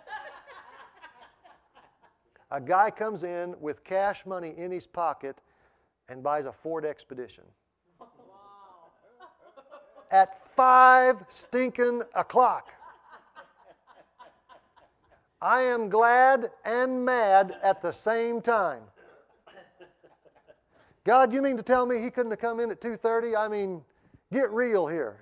a guy comes in with cash money in his pocket and buys a Ford Expedition. Wow. At 5 stinking o'clock. I am glad and mad at the same time. God, you mean to tell me he couldn't have come in at 2:30? I mean, get real here.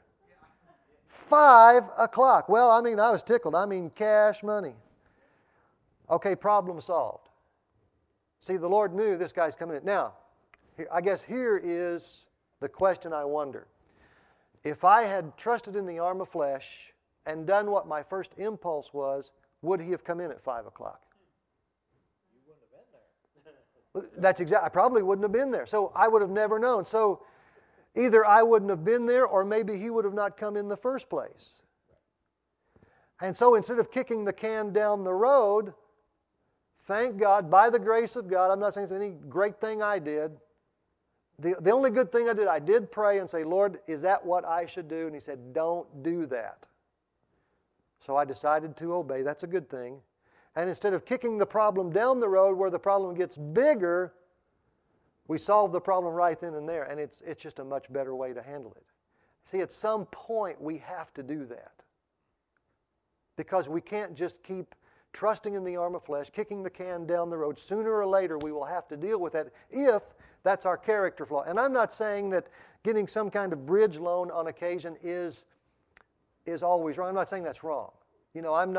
5 o'clock. Well, I was tickled. Cash money. Okay, problem solved. See, the Lord knew this guy's coming in. Now, I guess here is the question I wonder. If I had trusted in the arm of flesh and done what my first impulse was, would he have come in at 5 o'clock? You wouldn't have been there. That's exactly. I probably wouldn't have been there. So I would have never known. So either I wouldn't have been there or maybe he would have not come in the first place. And so instead of kicking the can down the road, thank God, by the grace of God, I'm not saying it's any great thing I did. The only good thing I did pray and say, Lord, is that what I should do? And he said, don't do that. So I decided to obey. That's a good thing. And instead of kicking the problem down the road where the problem gets bigger, we solve the problem right then and there. And it's just a much better way to handle it. See, at some point we have to do that. Because we can't just keep trusting in the arm of flesh, kicking the can down the road. Sooner or later we will have to deal with that if that's our character flaw. And I'm not saying that getting some kind of bridge loan on occasion is always wrong. I'm not saying that's wrong. You know, I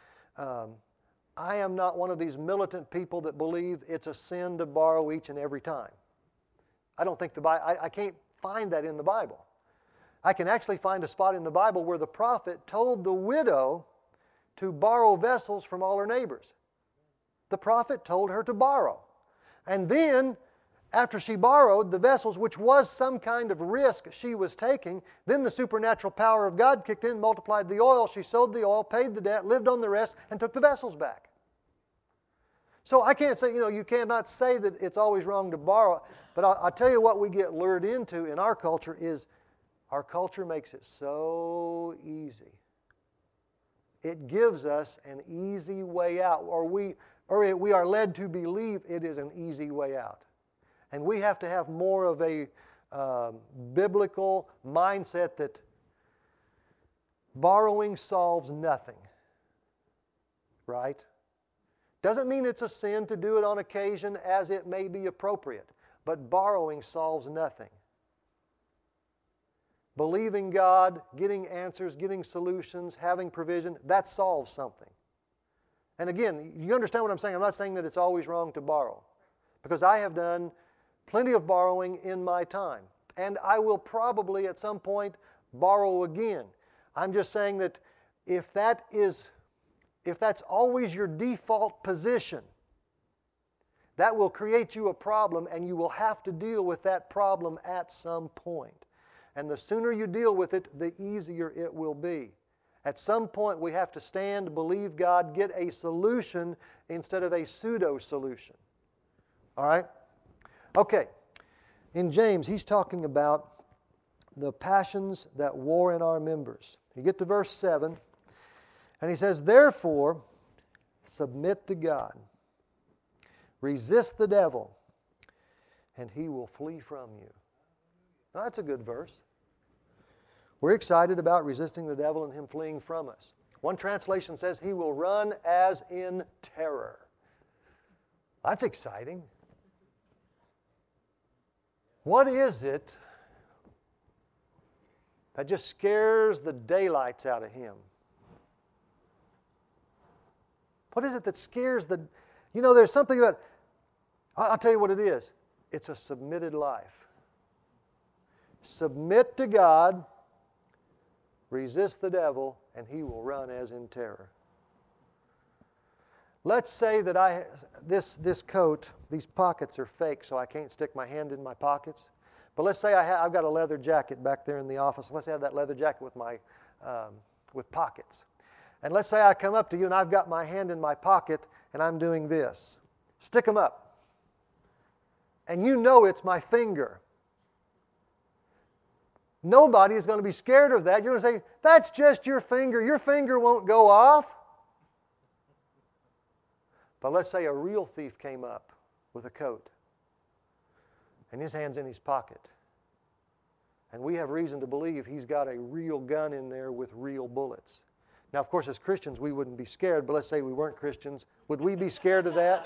am not one of these militant people that believe it's a sin to borrow each and every time. I don't think I can't find that in the Bible. I can actually find a spot in the Bible where the prophet told the widow to borrow vessels from all her neighbors. The prophet told her to borrow. And then, after she borrowed the vessels, which was some kind of risk she was taking, then the supernatural power of God kicked in, multiplied the oil. She sold the oil, paid the debt, lived on the rest, and took the vessels back. So I can't say, you cannot say that it's always wrong to borrow. But I'll tell you what we get lured into in our culture is our culture makes it so easy. It gives us an easy way out, or we are led to believe it is an easy way out. And we have to have more of a biblical mindset that borrowing solves nothing. Right? Doesn't mean it's a sin to do it on occasion as it may be appropriate, but borrowing solves nothing. Believing God, getting answers, getting solutions, having provision, that solves something. And again, you understand what I'm saying? I'm not saying that it's always wrong to borrow, because I have done plenty of borrowing in my time. And I will probably at some point borrow again. I'm just saying that if that's always your default position, that will create you a problem, and you will have to deal with that problem at some point. And the sooner you deal with it, the easier it will be. At some point, we have to stand, believe God, get a solution instead of a pseudo-solution. All right? Okay. In James, he's talking about the passions that war in our members. You get to verse 7, and he says, therefore, submit to God. Resist the devil, and he will flee from you. Now, that's a good verse. We're excited about resisting the devil and him fleeing from us. One translation says he will run as in terror. That's exciting. What is it that just scares the daylights out of him? What is it that scares there's something about, I'll tell you what it is. It's a submitted life. submit to God, resist the devil, and he will run as in terror. Let's say that this coat, these pockets are fake, so I can't stick my hand in my pockets. But let's say I've got a leather jacket back there in the office. Let's say I have that leather jacket with pockets. And let's say I come up to you and I've got my hand in my pocket and I'm doing this. Stick them up. And you know it's my finger. Nobody is going to be scared of that. You're going to say, that's just your finger. Your finger won't go off. But let's say a real thief came up with a coat and his hand's in his pocket. And we have reason to believe he's got a real gun in there with real bullets. Now, of course, as Christians, we wouldn't be scared, but let's say we weren't Christians. Would we be scared of that?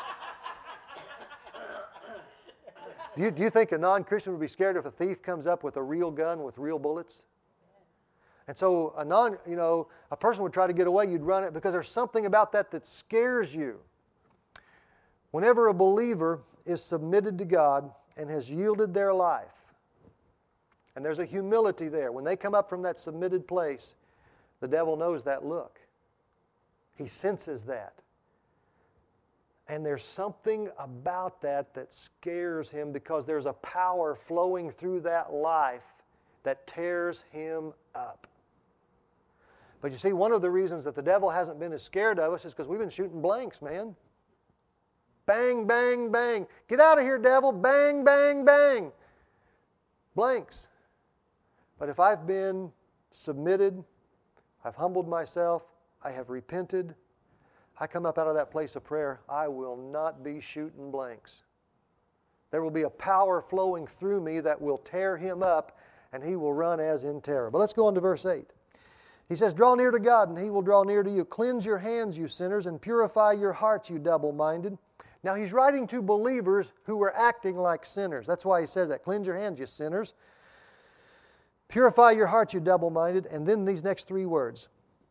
Do you think a non-Christian would be scared if a thief comes up with a real gun with real bullets? And so a person would try to get away, you'd run it, because there's something about that scares you. Whenever a believer is submitted to God and has yielded their life, and there's a humility there, when they come up from that submitted place, the devil knows that look. He senses that. And there's something about that scares him, because there's a power flowing through that life that tears him up. But you see, one of the reasons that the devil hasn't been as scared of us is because we've been shooting blanks, man. Bang, bang, bang. Get out of here, devil. Bang, bang, bang. Blanks. But if I've been submitted, I've humbled myself, I have repented, I come up out of that place of prayer, I will not be shooting blanks. There will be a power flowing through me that will tear him up, and he will run as in terror. But let's go on to verse 8. He says, draw near to God, and he will draw near to you. Cleanse your hands, you sinners, and purify your hearts, you double-minded. Now, he's writing to believers who were acting like sinners. That's why he says that. Cleanse your hands, you sinners. Purify your hearts, you double-minded. And then these next three words.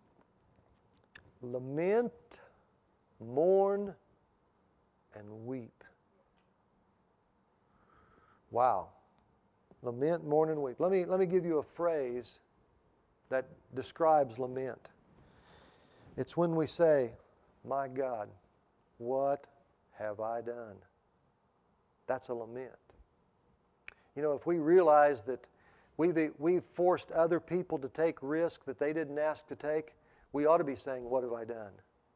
Lament, mourn, and weep. Wow. Lament, mourn, and weep. Let me give you a phrase that describes lament. It's when we say, my God, what have I done? That's a lament. You know, if we realize that we've forced other people to take risks that they didn't ask to take, we ought to be saying, what have I done?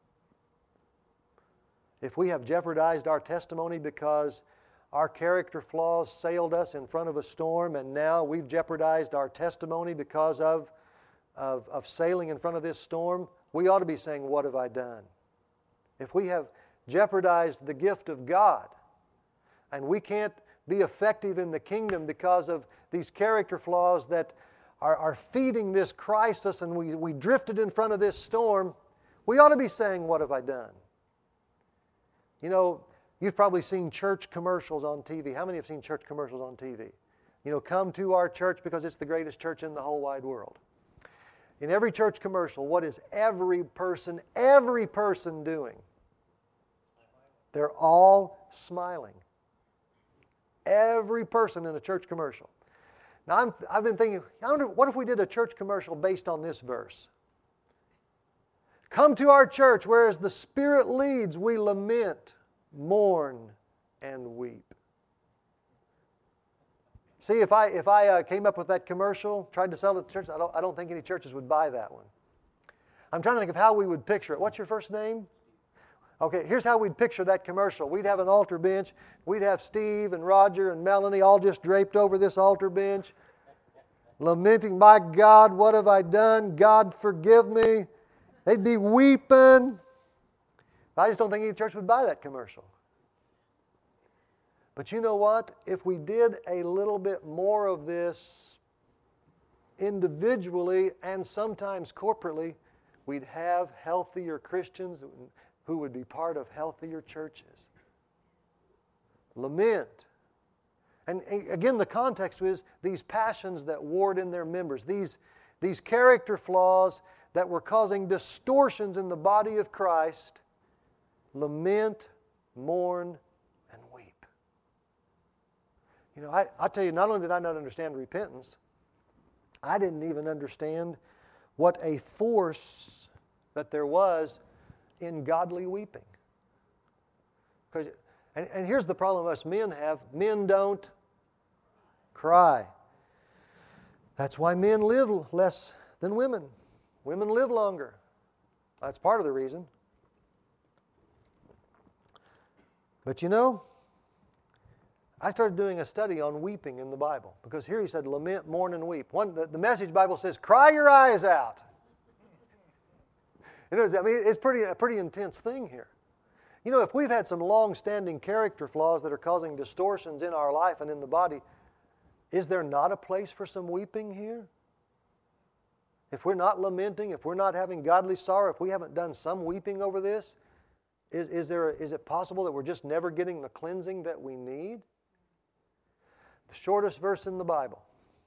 If we have jeopardized our testimony because our character flaws sailed us in front of a storm, and now we've jeopardized our testimony because of sailing in front of this storm, we ought to be saying, what have I done? If we have jeopardized the gift of God, and we can't be effective in the kingdom because of these character flaws that are feeding this crisis, and we drifted in front of this storm, we ought to be saying, what have I done? You know, you've probably seen church commercials on TV. How many have seen church commercials on TV? You know, come to our church because it's the greatest church in the whole wide world. In every church commercial, what is every person doing? They're all smiling. Every person in a church commercial. Now, I've been thinking, I wonder, what if we did a church commercial based on this verse? Come to our church, where as the Spirit leads, we lament, mourn, and weep. See, if I came up with that commercial, tried to sell it to church, I don't think any churches would buy that one. I'm trying to think of how we would picture it. What's your first name? Okay, here's how we'd picture that commercial. We'd have an altar bench. We'd have Steve and Roger and Melanie all just draped over this altar bench, lamenting, my God, what have I done? God, forgive me. They'd be weeping. I just don't think any church would buy that commercial. But you know what? If we did a little bit more of this individually and sometimes corporately, we'd have healthier Christians who would be part of healthier churches. Lament. And again, the context is these passions that warred in their members, these character flaws that were causing distortions in the body of Christ. Lament, mourn, and weep. You know, I tell you, not only did I not understand repentance, I didn't even understand what a force that there was in godly weeping. And here's the problem us men have. Men don't cry. That's why men live less than women. Women live longer. That's part of the reason. But you know, I started doing a study on weeping in the Bible, because here he said, lament, mourn, and weep. The Message Bible says, cry your eyes out. You know, I mean, it's a pretty intense thing here. You know, if we've had some long-standing character flaws that are causing distortions in our life and in the body, is there not a place for some weeping here? If we're not lamenting, if we're not having godly sorrow, if we haven't done some weeping over this, is it possible that we're just never getting the cleansing that we need? The shortest verse in the Bible.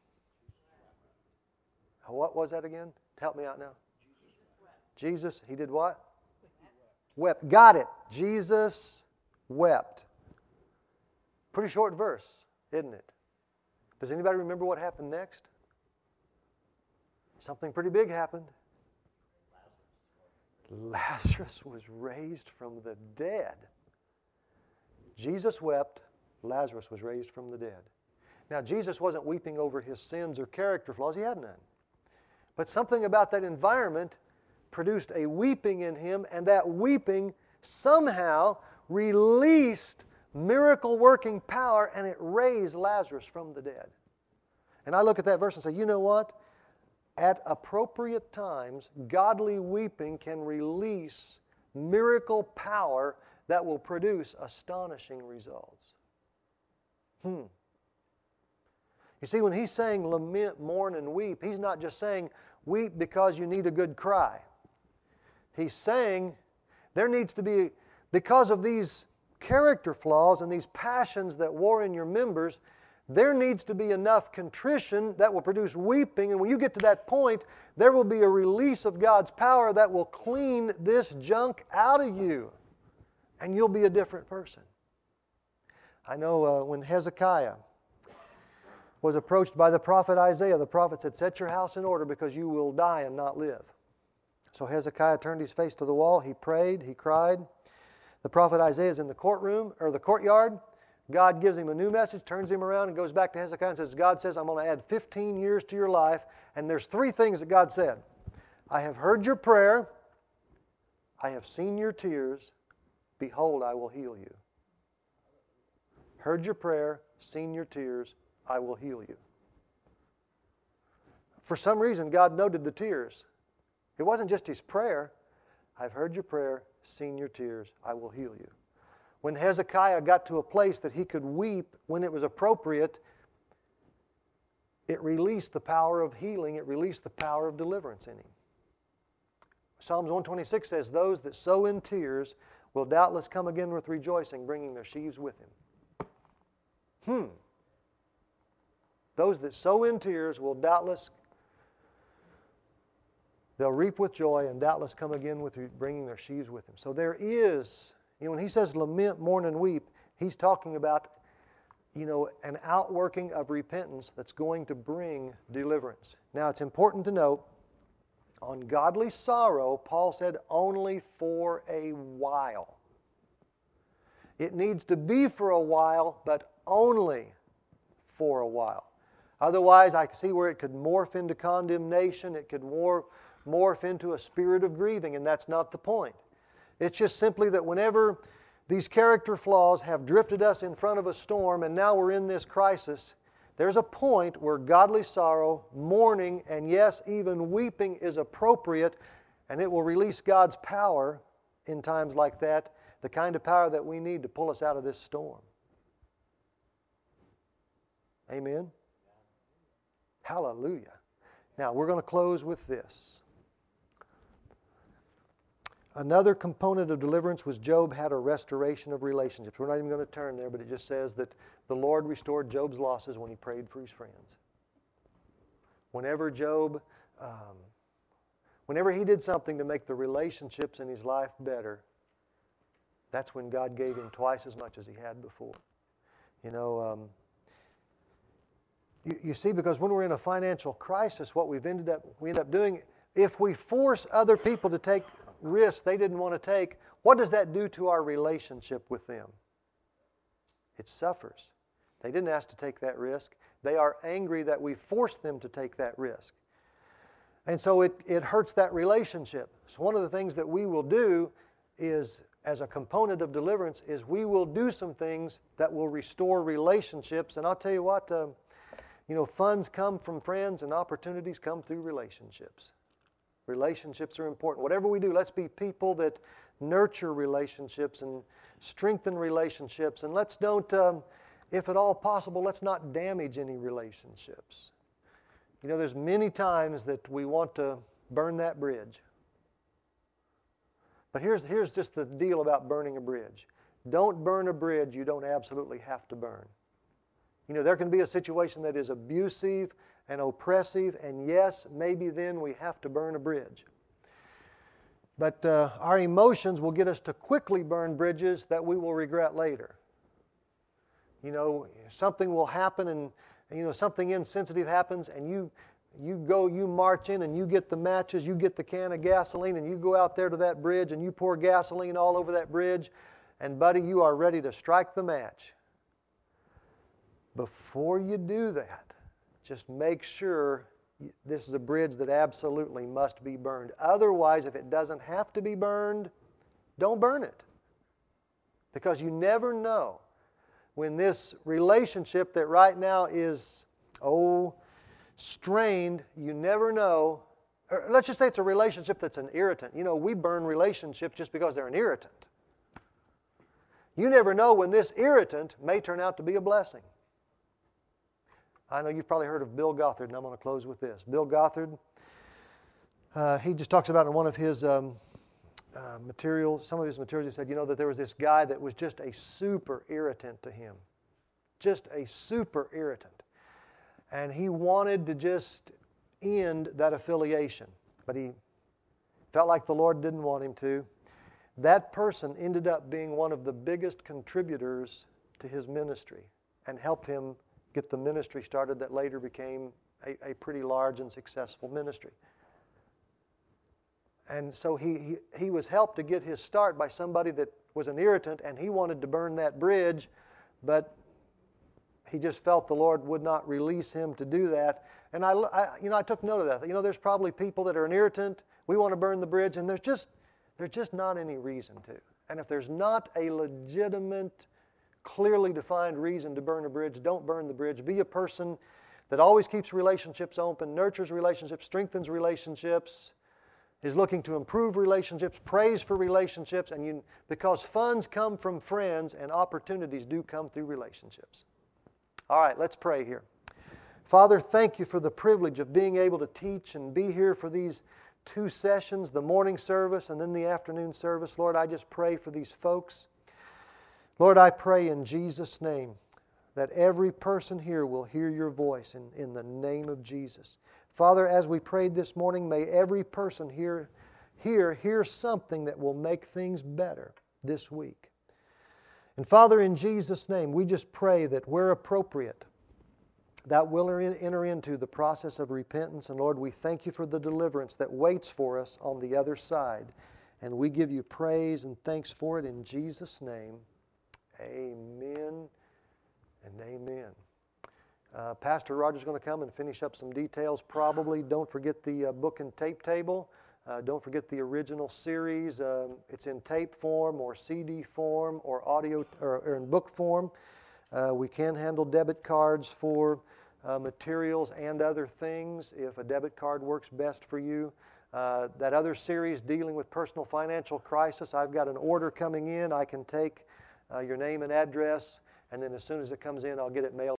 What was that again? Help me out now. Jesus, he did what? Wept. Got it. Jesus wept. Pretty short verse, isn't it? Does anybody remember what happened next? Something pretty big happened. Lazarus was raised from the dead. Jesus wept. Lazarus was raised from the dead. Now, Jesus wasn't weeping over his sins or character flaws. He had none. But something about that environment produced a weeping in him, and that weeping somehow released miracle-working power, and it raised Lazarus from the dead. And I look at that verse and say, you know what? At appropriate times, godly weeping can release miracle power that will produce astonishing results. You see, when he's saying lament, mourn, and weep, he's not just saying weep because you need a good cry. He's saying there needs to be, because of these character flaws and these passions that war in your members, there needs to be enough contrition that will produce weeping. And when you get to that point, there will be a release of God's power that will clean this junk out of you. And you'll be a different person. I know when Hezekiah was approached by the prophet Isaiah, the prophet said, set your house in order because you will die and not live. So Hezekiah turned his face to the wall. He prayed. He cried. The prophet Isaiah is in the courtroom or the courtyard. God gives him a new message, turns him around, and goes back to Hezekiah and says, God says, I'm going to add 15 years to your life. And there's 3 things that God said. I have heard your prayer. I have seen your tears. Behold, I will heal you. Heard your prayer, seen your tears, I will heal you. For some reason, God noted the tears. It wasn't just his prayer. I've heard your prayer, seen your tears, I will heal you. When Hezekiah got to a place that he could weep when it was appropriate, it released the power of healing. It released the power of deliverance in him. Psalms 126 says, those that sow in tears will doubtless come again with rejoicing, bringing their sheaves with him. Those that sow in tears will doubtless, they'll reap with joy and doubtless come again with bringing their sheaves with him. So there is, when he says lament, mourn, and weep, he's talking about, an outworking of repentance that's going to bring deliverance. Now, it's important to note, on godly sorrow, Paul said only for a while. It needs to be for a while, but only for a while. Otherwise, I see where it could morph into condemnation. It could morph into a spirit of grieving, and that's not the point. It's just simply that whenever these character flaws have drifted us in front of a storm, and now we're in this crisis, there's a point where godly sorrow, mourning, and yes, even weeping is appropriate, and it will release God's power in times like that, the kind of power that we need to pull us out of this storm. Amen? Hallelujah. Now, we're going to close with this. Another component of deliverance was Job had a restoration of relationships. We're not even going to turn there, but it just says that the Lord restored Job's losses when he prayed for his friends. Whenever he did something to make the relationships in his life better, that's when God gave him twice as much as he had before. You see, because when we're in a financial crisis, what we end up doing, if we force other people to take risks they didn't want to take, what does that do to our relationship with them? It suffers. They didn't ask to take that risk. They are angry that we forced them to take that risk. And so it hurts that relationship. So one of the things that we will do is, as a component of deliverance, is we will do some things that will restore relationships. And I'll tell you what, funds come from friends and opportunities come through relationships. Relationships are important. Whatever we do, let's be people that nurture relationships and strengthen relationships. And let's don't, if at all possible, let's not damage any relationships. There's many times that we want to burn that bridge. But here's just the deal about burning a bridge. Don't burn a bridge you don't absolutely have to burn. There can be a situation that is abusive and oppressive, and yes, maybe then we have to burn a bridge. But our emotions will get us to quickly burn bridges that we will regret later. Something will happen and something insensitive happens, and you march in and you get the matches, you get the can of gasoline, and you go out there to that bridge and you pour gasoline all over that bridge, and buddy, you are ready to strike the match. Before you do that, just make sure this is a bridge that absolutely must be burned. Otherwise, if it doesn't have to be burned, don't burn it. Because you never know when this relationship that right now is, strained, you never know. Or let's just say it's a relationship that's an irritant. We burn relationships just because they're an irritant. You never know when this irritant may turn out to be a blessing. I know you've probably heard of Bill Gothard, and I'm going to close with this. Bill Gothard, he just talks about in one of his materials, some of his materials, he said, that there was this guy that was just a super irritant to him. Just a super irritant. And he wanted to just end that affiliation, but he felt like the Lord didn't want him to. That person ended up being one of the biggest contributors to his ministry and helped him get the ministry started that later became a pretty large and successful ministry. And so he was helped to get his start by somebody that was an irritant, and he wanted to burn that bridge, but he just felt the Lord would not release him to do that. And I took note of that. There's probably people that are an irritant. We want to burn the bridge, and there's just not any reason to. And if there's not a legitimate, clearly defined reason to burn a bridge, don't burn the bridge. Be a person that always keeps relationships open, nurtures relationships, strengthens relationships, is looking to improve relationships, prays for relationships, and because funds come from friends and opportunities do come through relationships. All right, let's pray here. Father, thank you for the privilege of being able to teach and be here for these 2 sessions, the morning service and then the afternoon service. Lord, I just pray for these folks. Lord, I pray in Jesus' name that every person here will hear your voice in the name of Jesus. Father, as we prayed this morning, may every person hear something that will make things better this week. And Father, in Jesus' name, we just pray that where appropriate, that we'll enter into the process of repentance. And Lord, we thank you for the deliverance that waits for us on the other side. And we give you praise and thanks for it in Jesus' name. Amen and amen. Pastor Roger's going to come and finish up some details probably. Don't forget the book and tape table. Don't forget the original series. It's in tape form or CD form or audio or in book form. We can handle debit cards for materials and other things if a debit card works best for you. That other series dealing with personal financial crisis, I've got an order coming in. I can take your name and address, and then as soon as it comes in, I'll get it mailed.